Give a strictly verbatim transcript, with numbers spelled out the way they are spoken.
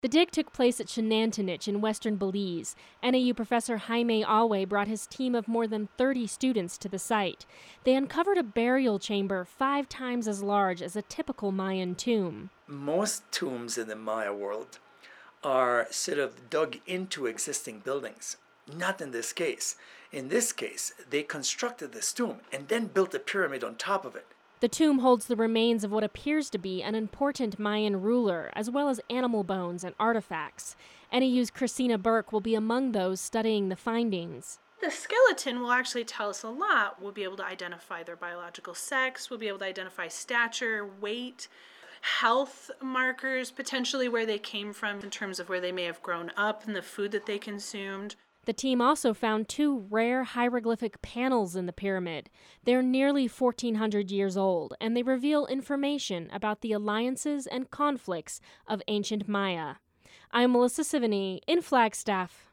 The dig took place at Xanantunich in western Belize. N A U professor Jaime Alwe brought his team of more than thirty students to the site. They uncovered a burial chamber five times as large as a typical Mayan tomb. Most tombs in the Maya world are sort of dug into existing buildings. Not in this case. In this case, they constructed this tomb and then built a pyramid on top of it. The tomb holds the remains of what appears to be an important Mayan ruler, as well as animal bones and artifacts. N A U's Christina Burke will be among those studying the findings. The skeleton will actually tell us a lot. We'll be able to identify their biological sex, we'll be able to identify stature, weight, health markers, potentially where they came from in terms of where they may have grown up and the food that they consumed. The team also found two rare hieroglyphic panels in the pyramid. They're nearly fourteen hundred years old, and they reveal information about the alliances and conflicts of ancient Maya. I'm Melissa Sivany in Flagstaff.